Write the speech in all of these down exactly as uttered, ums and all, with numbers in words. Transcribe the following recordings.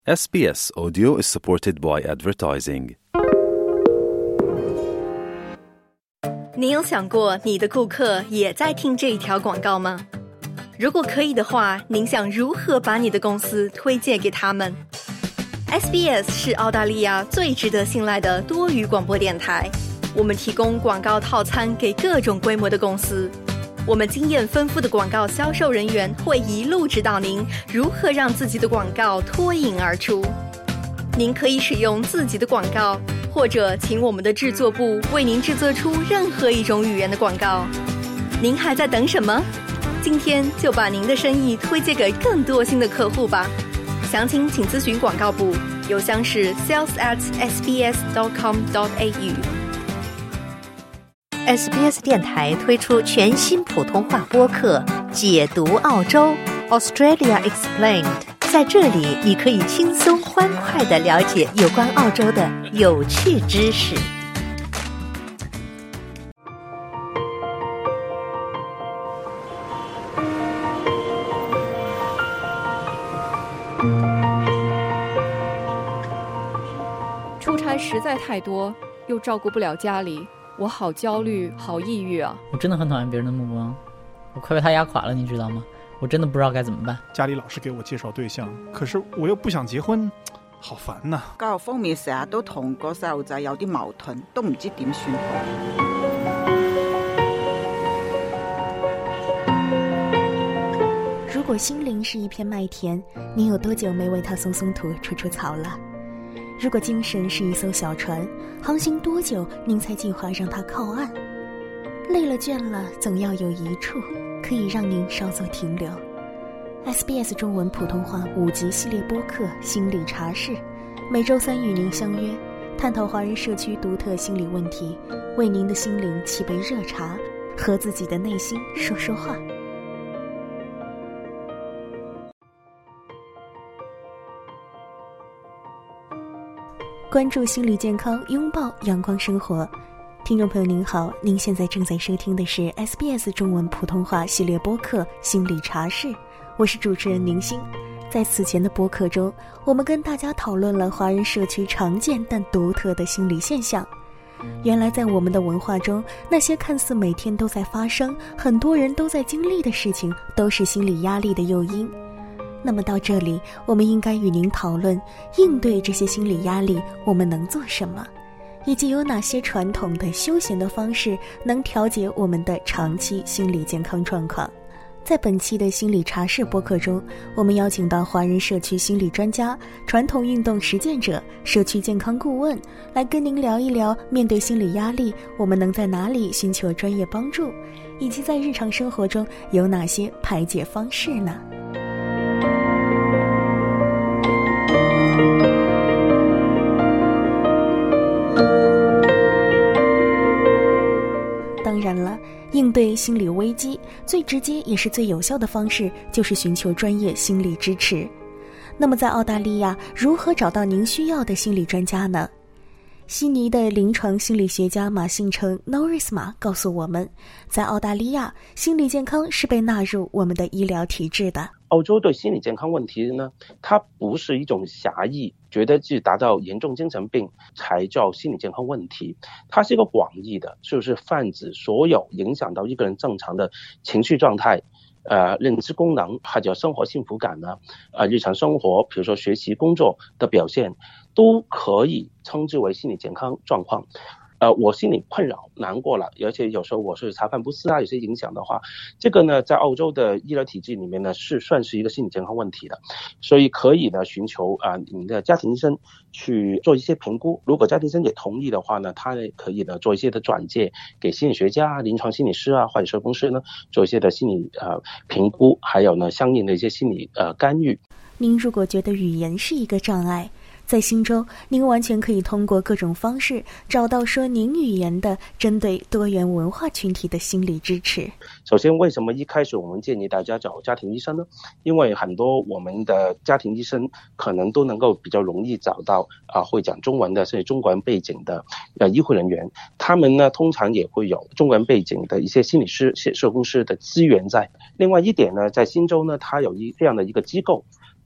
S B S Audio is supported by advertising. 你有想过你的顾客也在听这一条广告吗？如果可以的话，您想如何把你的公司推荐给他们？ S B S 是澳大利亚最值得信赖的多语广播电台，我们提供广告套餐给各种规模的公司。我们经验丰富的广告销售人员会一路指导您如何让自己的广告脱颖而出。您可以使用自己的广告，或者请我们的制作部为您制作出任何一种语言的广告。您还在等什么？今天就把您的生意推荐给更多新的客户吧。详情请咨询广告部，邮箱是 sales at s b s dot com dot a u。 S B S 电台推出全新普通话播客解读澳洲 Australia Explained， 在这里你可以轻松欢快地了解有关澳洲的有趣知识。 出差实在太多，又照顾不了家里，我好焦虑，好抑郁啊！ 我真的很讨厌别人的目光，我快被他压垮了，你知道吗？我真的不知道该怎么办。 家里老是给我介绍对象，可是我又不想结婚，好烦呐！ 教育方面成日都同個細路仔有啲矛盾，都唔知點算好。 如果心灵是一片麦田，你有多久没为它松松土、除除草了？如果精神是一艘小船，航行多久您才计划让它靠岸？累了倦了，总要有一处可以让您稍作停留。 S B S 中文普通话五集系列播客心理茶室，每周三与您相约，探讨华人社区独特心理问题，为您的心灵沏杯热茶，和自己的内心说说话。关注心理健康，拥抱阳光生活。听众朋友您好，您现在正在收听的是 S B S 中文普通话系列播客心理茶室，我是主持人宁欣。在此前的播客中，我们跟大家讨论了华人社区常见但独特的心理现象。原来在我们的文化中，那些看似每天都在发生，很多人都在经历的事情，都是心理压力的诱因。那么到这里，我们应该与您讨论应对这些心理压力我们能做什么，以及有哪些传统的休闲的方式能调节我们的长期心理健康状况。在本期的心理茶室播客中，我们邀请到华人社区心理专家、传统运动实践者、社区健康顾问，来跟您聊一聊面对心理压力我们能在哪里寻求专业帮助，以及在日常生活中有哪些排解方式呢？当然了，应对心理危机最直接也是最有效的方式就是寻求专业心理支持。那么在澳大利亚，如何找到您需要的心理专家呢？悉尼的临床心理学家马信成 Norris 马告诉我们，在澳大利亚，心理健康是被纳入我们的医疗体制的。 澳洲对心理健康问题呢，它不是一种狭义，觉得是达到严重精神病才叫心理健康问题，它是一个广义的，就是泛指所有影响到一个人正常的情绪状态、呃认知功能或者生活幸福感呢，呃日常生活，比如说学习工作的表现，都可以称之为心理健康状况。呃，我心里困扰、难过了，而且有时候我是茶饭不思啊，有些影响的话，这个呢，在澳洲的医疗体制里面呢，是算是一个心理健康问题的，所以可以呢寻求啊、呃、你的家庭医生去做一些评估。如果家庭医生也同意的话呢，他可以呢做一些的转介给心理学家、临床心理师啊，或者社工师呢做一些的心理呃评估，还有呢相应的一些心理呃干预。 您如果觉得语言是一个障碍，在新州，您完全可以通过各种方式找到说您语言的针对多元文化群体的心理支持。 首先，为什么一开始我们建议大家找家庭医生呢？因为很多我们的家庭医生可能都能够比较容易找到啊、呃、会讲中文的甚至中国人背景的呃医护人员，他们呢通常也会有中国人背景的一些心理师、社工师的资源在。另外一点呢，在新州呢，它有一这样的一个机构。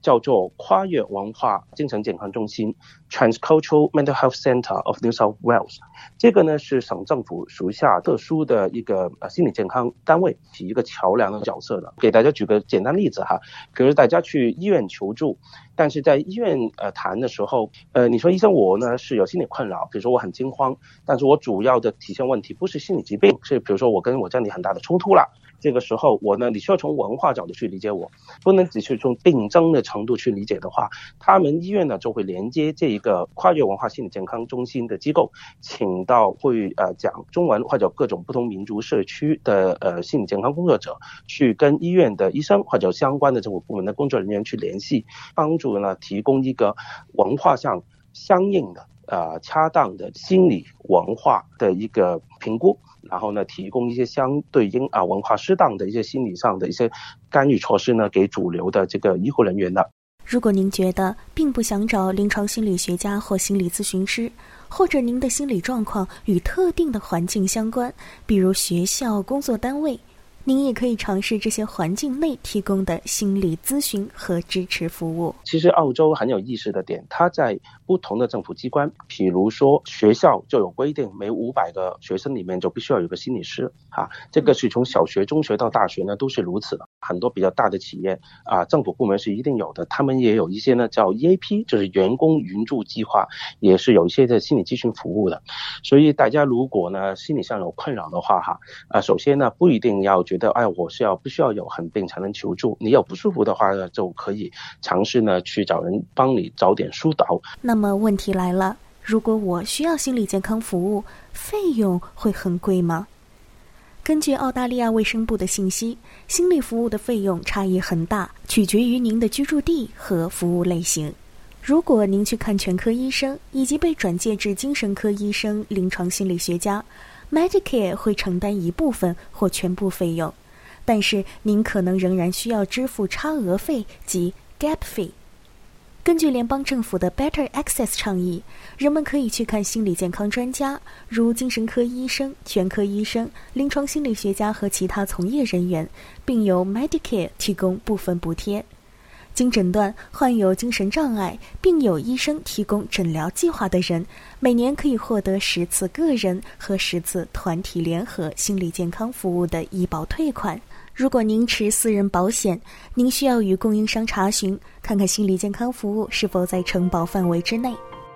叫做跨越文化精神健康中心 Transcultural Mental Health Center of New South Wales。 这个呢是省政府属下特殊的一个呃心理健康单位，起一个桥梁的角色的。给大家举个简单例子哈，比如大家去医院求助，但是在医院呃谈的时候，呃你说医生我呢是有心理困扰，比如说我很惊慌，但是我主要的体现问题不是心理疾病，是比如说我跟我家里很大的冲突了。这个时候我呢，你需要从文化角度去理解我，不能只是从病症的程度去理解的话，他们医院呢就会连接这一个跨越文化心理健康中心的机构，请到会呃讲中文或者各种不同民族社区的呃心理健康工作者，去跟医院的医生或者相关的政府部门的工作人员去联系，帮助呢提供一个文化上相应的呃恰当的心理文化的一个评估，然后呢提供一些相对应啊文化适当的一些心理上的一些干预措施呢给主流的这个医护人员的。 如果您觉得并不想找临床心理学家或心理咨询师，或者您的心理状况与特定的环境相关，比如学校、工作单位，您也可以尝试这些环境内提供的心理咨询和支持服务。 其实澳洲很有意思的点，它在不同的政府机关，比如说学校就有规定，每五百个学生里面就必须要有个心理师啊，这个是从小学、中学到大学呢都是如此的。很多比较大的企业啊，政府部门是一定有的，他们也有一些呢叫 E A P， 就是员工援助计划，也是有一些的心理咨询服务的。所以大家如果呢心理上有困扰的话哈，啊，首先呢不一定要觉得哎我是要不需要有很病才能求助，你有不舒服的话呢就可以尝试呢去找人帮你找点疏导。 那么问题来了，如果我需要心理健康服务，费用会很贵吗？根据澳大利亚卫生部的信息，心理服务的费用差异很大，取决于您的居住地和服务类型。如果您去看全科医生以及被转介至精神科医生、临床心理学家， Medicare 会承担一部分或全部费用，但是您可能仍然需要支付差额费及 gap fee。根据联邦政府的 Better Access 倡议，人们可以去看心理健康专家，如精神科医生、全科医生、临床心理学家和其他从业人员，并由 Medicare 提供部分补贴。经诊断患有精神障碍并有医生提供诊疗计划的人，每年可以获得十次个人和十次团体联合心理健康服务的医保退款。如果您持私人保险，您需要与供应商查询，看看心理健康服务是否在承保范围之内。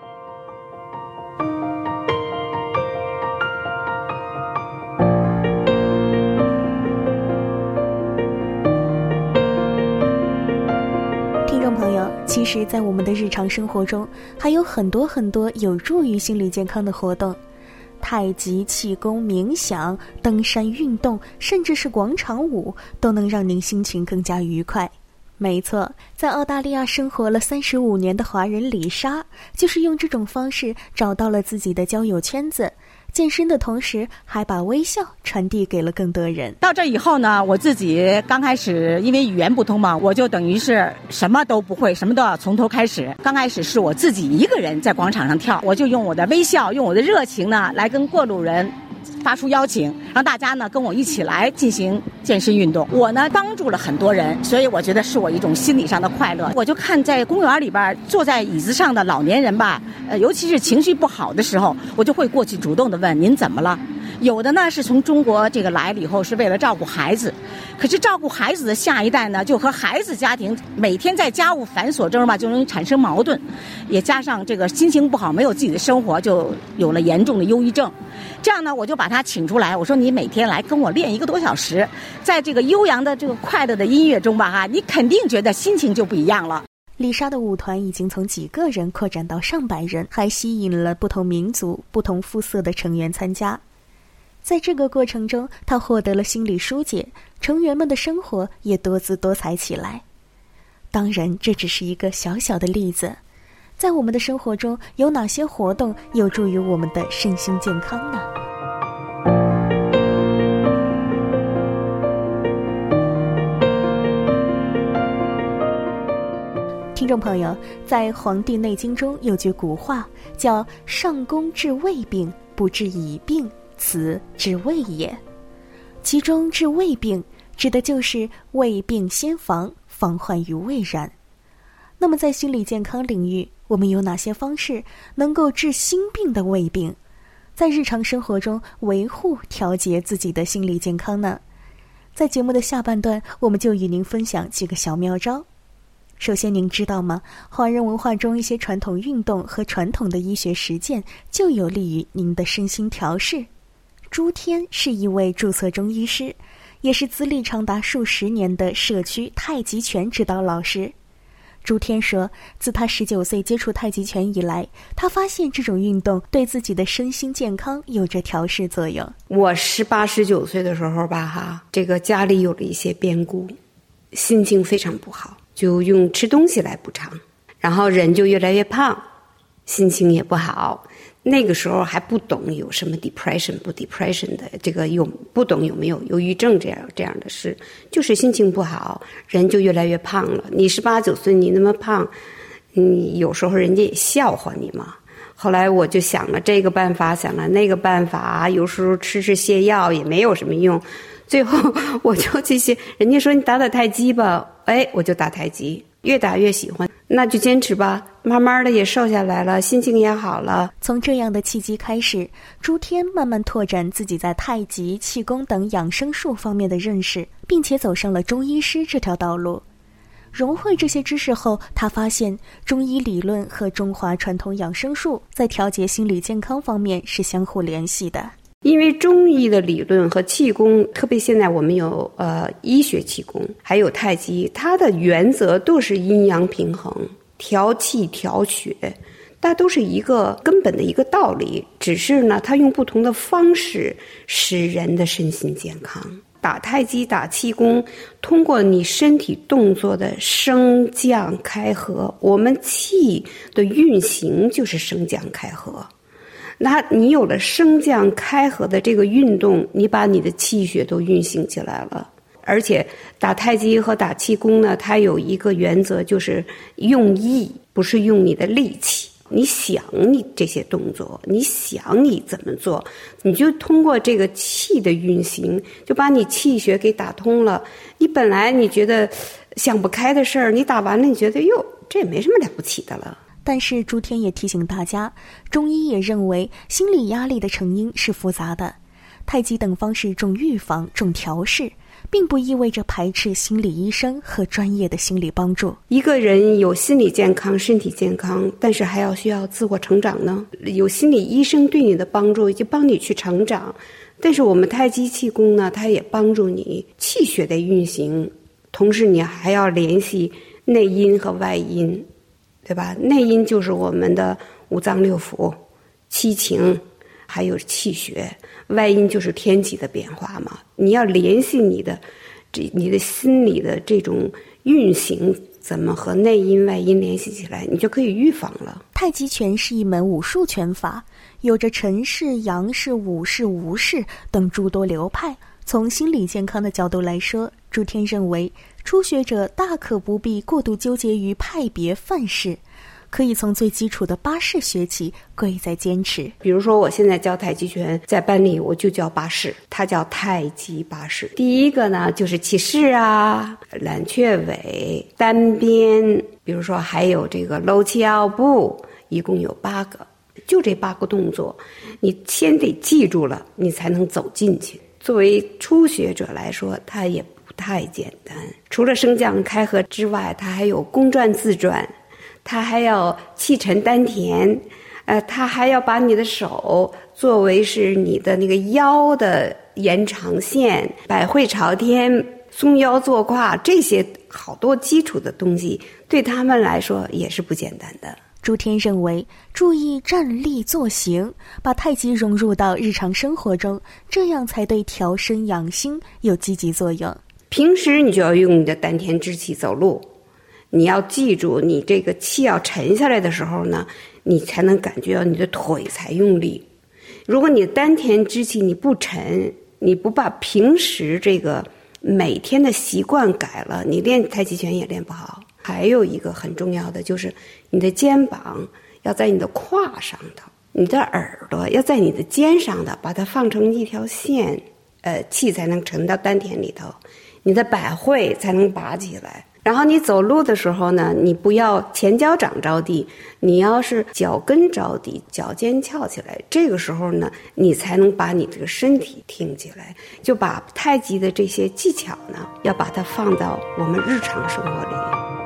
听众朋友，其实在我们的日常生活中，还有很多很多有助于心理健康的活动。太极、气功、冥想、登山、运动，甚至是广场舞，都能让您心情更加愉快。没错，在澳大利亚生活了三十五年的华人李莎，就是用这种方式找到了自己的交友圈子，健身的同时还把微笑传递给了更多人。 到这以后呢，我自己刚开始因为语言不通嘛，我就等于是什么都不会，什么都要从头开始。刚开始是我自己一个人在广场上跳，我就用我的微笑，用我的热情呢，来跟过路人发出邀请，让大家呢跟我一起来进行健身运动。我呢帮助了很多人，所以我觉得是我一种心理上的快乐。我就看在公园里边坐在椅子上的老年人吧，呃，尤其是情绪不好的时候，我就会过去主动的问您怎么了。有的呢是从中国这个来了以后是为了照顾孩子，可是照顾孩子的下一代呢，就和孩子家庭每天在家务繁琐中吧，就容易产生矛盾，也加上这个心情不好，没有自己的生活，就有了严重的忧郁症。这样呢，我就把他请出来，我说你每天来跟我练一个多小时，在这个悠扬的这个快乐的音乐中吧，哈，你肯定觉得心情就不一样了。 丽莎的舞团已经从几个人扩展到上百人，还吸引了不同民族、不同肤色的成员参加。在这个过程中，她获得了心理疏解，成员们的生活也多姿多彩起来。当然，这只是一个小小的例子。在我们的生活中，有哪些活动有助于我们的身心健康呢？听众朋友，在《黄帝内经》中有句古话，叫“上工治未病，不治已病，此治未也”。其中治未病指的就是未病先防，防患于未然。 那么在心理健康领域，我们有哪些方式能够治心病的胃病，在日常生活中维护调节自己的心理健康呢？在节目的下半段，我们就与您分享几个小妙招。首先，您知道吗？华人文化中一些传统运动和传统的医学实践就有利于您的身心调试。朱天是一位注册中医师，也是资历长达数十年的社区太极拳指导老师。朱天说，自他十九岁接触太极拳以来，他发现这种运动对自己的身心健康有着调试作用。 我十八十九岁的时候吧，哈，这个家里有了一些变故，心情非常不好，就用吃东西来补偿，然后人就越来越胖，心情也不好。那个时候还不懂有什么 depression 不 depression 的，这个有不懂有没有忧郁症这样这样的事，就是心情不好，人就越来越胖了。你十八九岁你那么胖，你有时候人家也笑话你嘛。后来我就想了这个办法，想了那个办法，有时候吃吃泻药也没有什么用。最后我就这些，人家说你打打太极吧，哎，我就打太极，越打越喜欢，那就坚持吧，慢慢的也瘦下来了，心情也好了。 从这样的契机开始，朱天慢慢拓展自己在太极、气功等养生术方面的认识，并且走上了中医师这条道路。融会这些知识后，他发现中医理论和中华传统养生术在调节心理健康方面是相互联系的。 因为中医的理论和气功，特别现在我们有呃医学气功，还有太极，它的原则都是阴阳平衡、调气调血，它都是一个根本的一个道理，只是呢它用不同的方式使人的身心健康。打太极打气功，通过你身体动作的升降开合，我们气的运行就是升降开合，那你有了升降开合的这个运动，你把你的气血都运行起来了。而且打太极和打气功呢，它有一个原则，就是用意，不是用你的力气。你想你这些动作，你想你怎么做，你就通过这个气的运行，就把你气血给打通了。你本来你觉得想不开的事儿，你打完了，你觉得哟，这也没什么了不起的了。 但是朱天也提醒大家，中医也认为心理压力的成因是复杂的，太极等方式重预防、重调试，并不意味着排斥心理医生和专业的心理帮助。 一个人有心理健康、身体健康，但是还要需要自我成长呢。有心理医生对你的帮助，以及帮你去成长。但是我们太极气功呢，它也帮助你气血的运行，同时你还要联系内因和外因，对吧？内因就是我们的五脏六腑、七情，还有气血；外因就是天气的变化嘛。你要联系你的这你的心理的这种运行，怎么和内因外因联系起来，你就可以预防了。 太极拳是一门武术拳法，有着陈氏、杨氏、武氏、吴氏等诸多流派。从心理健康的角度来说，朱天认为初学者大可不必过度纠结于派别范式，可以从最基础的八式学起，贵在坚持。 比如说我现在教太极拳，在班里我就教八式，它叫太极八式。第一个呢就是起势啊、揽雀尾、单边，比如说还有这个搂起腰部，一共有八个。就这八个动作，你先得记住了，你才能走进去。作为初学者来说，它也不太简单。除了升降开合之外，它还有公转自转，它还要气沉丹田，呃，它还要把你的手作为是你的那个腰的延长线，百会朝天、松腰坐胯，这些好多基础的东西，对他们来说也是不简单的。 朱天认为，注意站立坐行，把太极融入到日常生活中，这样才对调身养心有积极作用。 平时你就要用你的丹田之气走路，你要记住，你这个气要沉下来的时候呢，你才能感觉到你的腿才用力。如果你的丹田之气你不沉，你不把平时这个每天的习惯改了，你练太极拳也练不好。还有一个很重要的就是你的肩膀要在你的胯上头，你的耳朵要在你的肩上的，把它放成一条线，呃，气才能沉到丹田里头，你的百会才能拔起来。 然后你走路的时候呢，你不要前脚掌着地，你要是脚跟着地，脚尖翘起来，这个时候呢，你才能把你这个身体挺起来。就把太极的这些技巧呢，要把它放到我们日常生活里。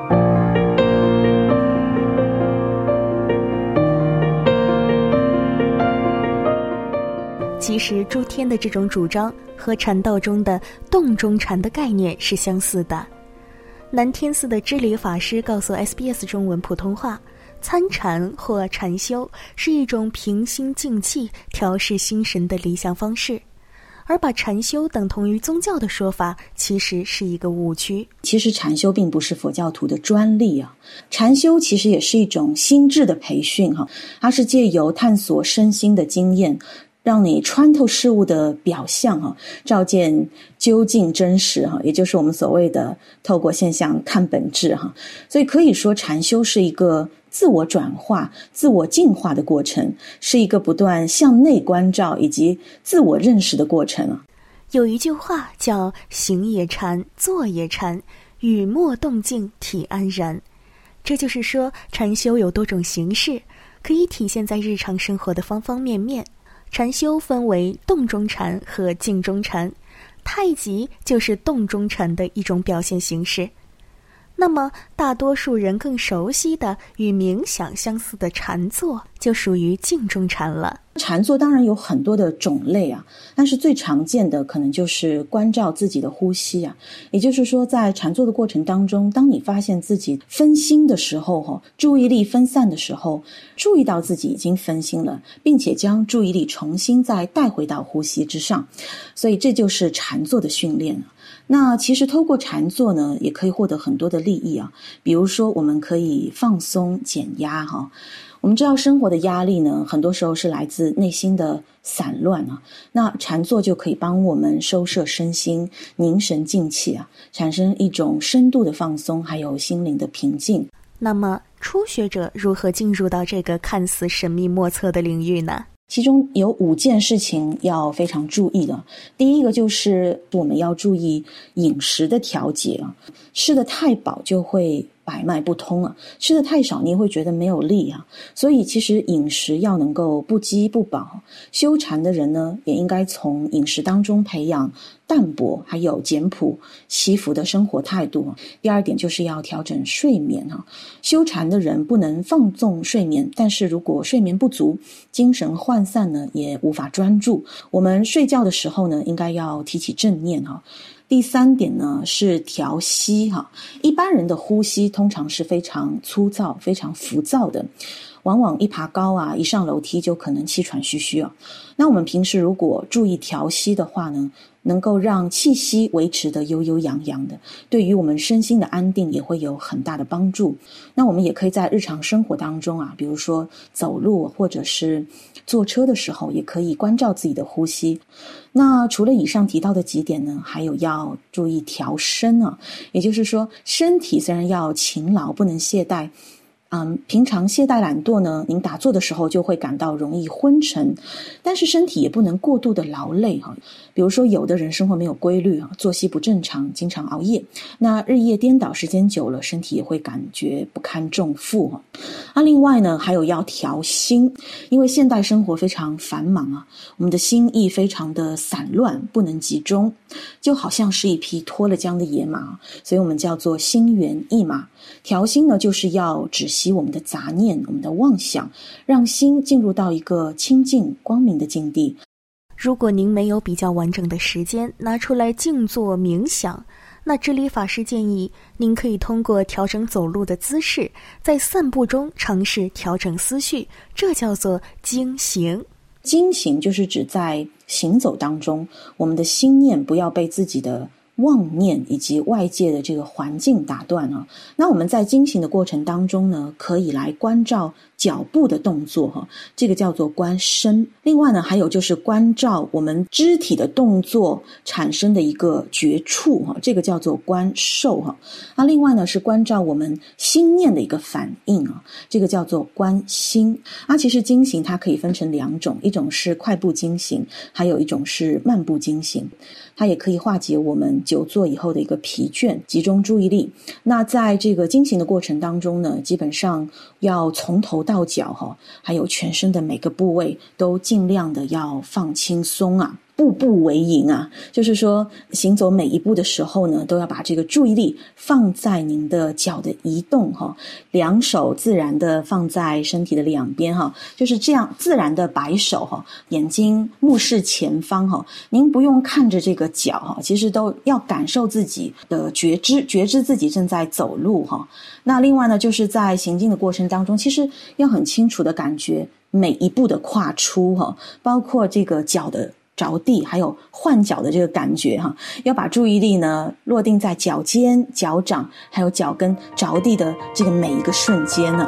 其实诸天的这种主张和禅道中的洞中禅的概念是相似的。南天寺的知礼法师告诉 S B S 中文普通话，参禅或禅修是一种平心静气、调试心神的理想方式，而把禅修等同于宗教的说法其实是一个误区。 其实禅修并不是佛教徒的专利啊，禅修其实也是一种心智的培训哈，它是借由探索身心的经验，让你穿透事物的表象哈，照见究竟真实哈，也就是我们所谓的透过现象看本质哈。所以可以说禅修是一个自我转化、自我进化的过程，是一个不断向内关照以及自我认识的过程啊。 有一句话叫行也禅，坐也禅，语默动静，体安然。这就是说禅修有多种形式，可以体现在日常生活的方方面面。禅修分为动中禅和静中禅，太极就是动中禅的一种表现形式。那么大多数人更熟悉的与冥想相似的禅坐就属于静中禅了。 禅坐当然有很多的种类啊，但是最常见的可能就是关照自己的呼吸啊。也就是说在禅坐的过程当中，当你发现自己分心的时候，注意力分散的时候，注意到自己已经分心了，并且将注意力重新再带回到呼吸之上，所以这就是禅坐的训练。那其实透过禅坐呢，也可以获得很多的利益啊，比如说我们可以放松减压哈。我们知道生活的压力呢，很多时候是来自内心的散乱啊，那禅坐就可以帮我们收摄身心，凝神静气啊，产生一种深度的放松，还有心灵的平静。 那么初学者如何进入到这个看似神秘莫测的领域呢？ 其中有五件事情要非常注意的。第一个就是我们要注意饮食的调节啊，吃得太饱就会百脉不通啊，吃得太少你也会觉得没有力啊。所以其实饮食要能够不饥不饱，修禅的人呢，也应该从饮食当中培养淡泊还有简朴惜福的生活态度。第二点就是要调整睡眠啊，修禅的人不能放纵睡眠，但是如果睡眠不足，精神涣散呢，也无法专注。我们睡觉的时候呢，应该要提起正念啊。第三点呢是调息哈，一般人的呼吸通常是非常粗糙、非常浮躁的，往往一爬高啊，一上楼梯就可能气喘吁吁啊。那我们平时如果注意调息的话呢，能够让气息维持得悠悠扬扬的，对于我们身心的安定也会有很大的帮助。那我们也可以在日常生活当中啊，比如说走路或者是坐车的时候，也可以关照自己的呼吸。那除了以上提到的几点呢，还有要注意调身啊，也就是说身体虽然要勤劳，不能懈怠。嗯，平常懈怠懒惰呢，您打坐的时候就会感到容易昏沉，但是身体也不能过度的劳累哈。比如说有的人生活没有规律啊，作息不正常，经常熬夜，那日夜颠倒时间久了，身体也会感觉不堪重负哈。那另外呢，还有要调心，因为现代生活非常繁忙啊，我们的心意非常的散乱，不能集中，就好像是一匹脱了缰的野马，所以我们叫做心猿意马。调心呢，就是要止息我们的杂念，我们的妄想，让心进入到一个清净光明的境地。 如果您没有比较完整的时间拿出来静坐冥想，那知礼法师建议您可以通过调整走路的姿势，在散步中尝试调整思绪，这叫做经行。 经行就是指在行走当中，我们的心念不要被自己的妄念以及外界的这个环境打断啊。那我们在经行的过程当中呢，可以来关照脚步的动作哈，这个叫做观身。另外呢，还有就是关照我们肢体的动作产生的一个觉触哈，这个叫做观受哈。那另外呢是关照我们心念的一个反应啊，这个叫做观心。啊，其实经行它可以分成两种，一种是快步经行，还有一种是慢步经行。它也可以化解我们久坐以后的一个疲倦，集中注意力。那在这个经行的过程当中呢，基本上要从头到脚哈，还有全身的每个部位都尽量的要放轻松啊，步步为营啊，就是说行走每一步的时候呢，都要把这个注意力放在您的脚的移动哈，两手自然的放在身体的两边哈，就是这样自然的摆手哈，眼睛目视前方哈，您不用看着这个脚哈，其实都要感受自己的觉知，觉知自己正在走路哈。那另外呢，就是在行进的过程当中，其实要很清楚的感觉每一步的跨出哈，包括这个脚的着地，还有换脚的这个感觉哈，要把注意力呢落定在脚尖、脚掌还有脚跟着地的这个每一个瞬间呢。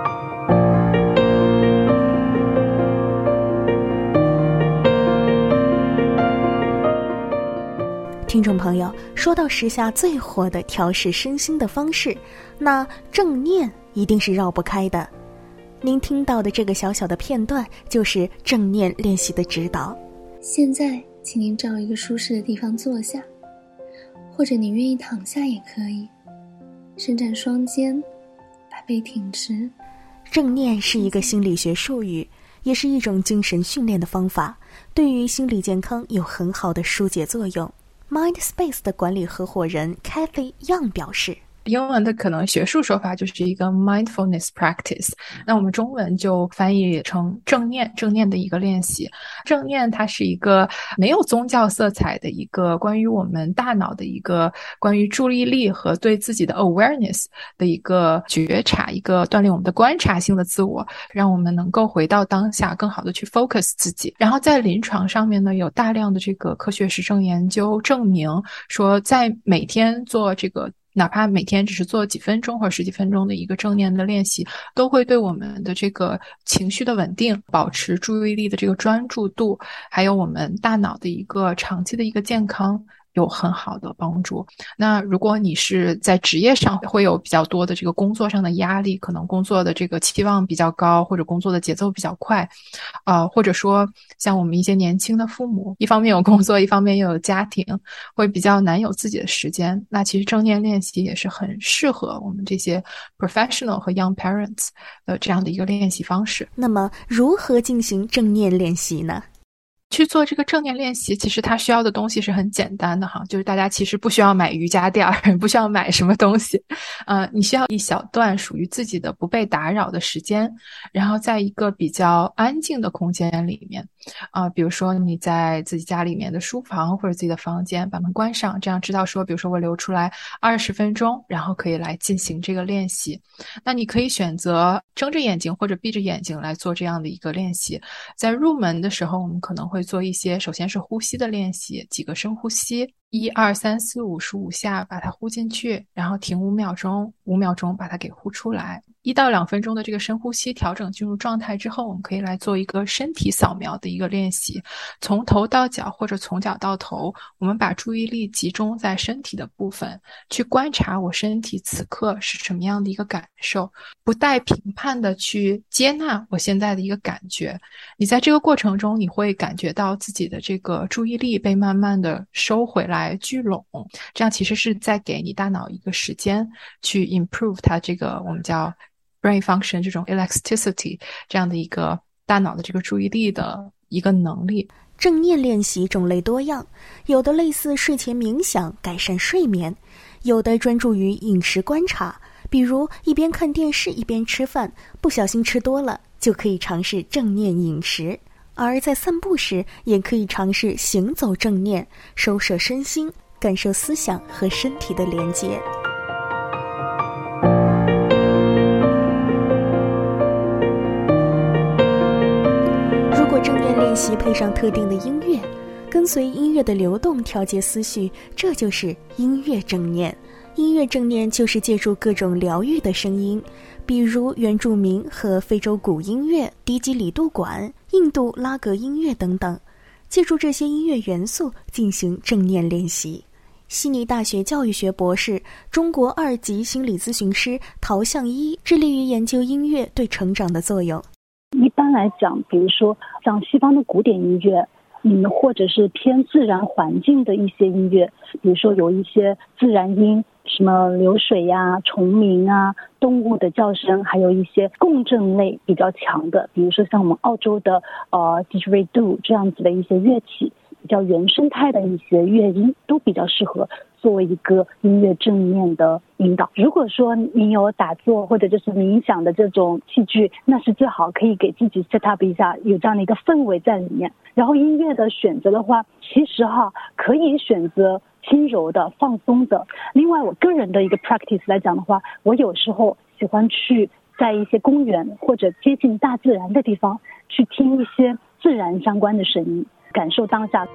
听众朋友，说到时下最火的调试身心的方式，那正念一定是绕不开的。您听到的这个小小的片段，就是正念练习的指导。 现在请您找一个舒适的地方坐下，或者你愿意躺下也可以，伸展双肩，把背挺直。 正念是一个心理学术语，也是一种精神训练的方法，对于心理健康有很好的疏解作用。Mindspace 的管理合伙人 Kathy Young 表示， 英文的可能学术说法就是一个 mindfulness practice， 那我们中文就翻译成正念，正念的一个练习。正念它是一个没有宗教色彩的一个关于我们大脑的一个关于注意力和对自己的 awareness 的一个觉察，一个锻炼我们的观察性的自我，让我们能够回到当下，更好的去 focus 自己。然后在临床上面呢，有大量的这个科学实证研究证明说，在每天做这个哪怕每天只是做几分钟或者十几分钟的一个正念的练习，都会对我们的这个情绪的稳定，保持注意力的这个专注度，还有我们大脑的一个长期的一个健康有很好的帮助。那如果你是在职业上会有比较多的这个工作上的压力，可能工作的这个期望比较高，或者工作的节奏比较快，呃，或者说像我们一些年轻的父母，一方面有工作，一方面又有家庭，会比较难有自己的时间，那其实正念练习也是很适合我们这些 professional 和 young parents 的这样的一个练习方式。 那么如何进行正念练习呢？ 去做这个正念练习，其实它需要的东西是很简单的哈，就是大家其实不需要买瑜伽垫，不需要买什么东西，呃，你需要一小段属于自己的不被打扰的时间，然后在一个比较安静的空间里面，啊、呃，比如说你在自己家里面的书房或者自己的房间，把门关上，这样知道说，比如说我留出来二十分钟，然后可以来进行这个练习。那你可以选择睁着眼睛或者闭着眼睛来做这样的一个练习。在入门的时候，我们可能会做一些，首先是呼吸的练习，几个深呼吸，一二三四五十五下把它呼进去，然后停五秒钟，五秒钟把它给呼出来。一到两分钟的这个深呼吸调整进入状态之后，我们可以来做一个身体扫描的一个练习，从头到脚或者从脚到头，我们把注意力集中在身体的部分，去观察我身体此刻是什么样的一个感受，不带评判的去接纳我现在的一个感觉。你在这个过程中，你会感觉到自己的这个注意力被慢慢的收回来聚拢，这样其实是在给你大脑一个时间去 improve 它这个我们叫 brain function 这种 elasticity 这样的一个大脑的这个注意力的一个能力。 正念练习种类多样，有的类似睡前冥想改善睡眠，有的专注于饮食观察，比如一边看电视一边吃饭，不小心吃多了就可以尝试正念饮食。而在散步时也可以尝试行走正念，收摄身心，感受思想和身体的连接。如果正念练习配上特定的音乐，跟随音乐的流动调节思绪，这就是音乐正念。 音乐正念就是借助各种疗愈的声音，比如原住民和非洲古音乐、低基里杜管、印度拉格音乐等等，借助这些音乐元素进行正念练习。悉尼大学教育学博士、中国二级心理咨询师陶向一致力于研究音乐对成长的作用。 一般来讲，比如说像西方的古典音乐，嗯，或者是偏自然环境的一些音乐，比如说有一些自然音，什么流水呀、虫鸣啊、动物的叫声，还有一些共振类比较强的，比如说像我们澳洲的呃 didgeridoo 这样子的一些乐器，比较原生态的一些乐音，都比较适合作为一个音乐正念的引导。如果说你有打坐或者就是冥想的这种器具，那是最好可以给自己 set up 一下，有这样的一个氛围在里面。然后音乐的选择的话，其实哈可以选择轻柔的、放松的。另外我个人的一个 practice 来讲的话，我有时候喜欢去在一些公园或者接近大自然的地方去听一些自然相关的声音，感受当下。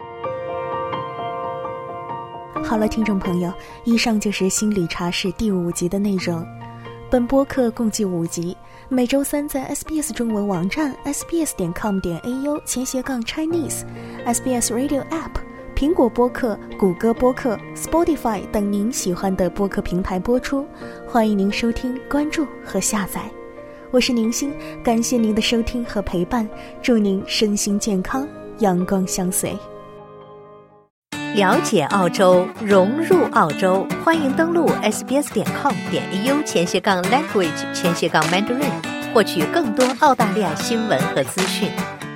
好了，听众朋友，以上就是心理茶室第五集的内容。本播客共计五集，每周三在 S B S 中文网站 S B S 点 com 点 A U 前斜杠 Chinese、S B S Radio App、苹果播客、谷歌播客、Spotify 等您喜欢的播客平台播出，欢迎您收听、关注和下载。我是宁心，感谢您的收听和陪伴，祝您身心健康，阳光相随。 了解澳洲，融入澳洲，欢迎登录 S B S 点 com 点 A U 前斜杠 language 前斜杠 Mandarin， 获取更多澳大利亚新闻和资讯。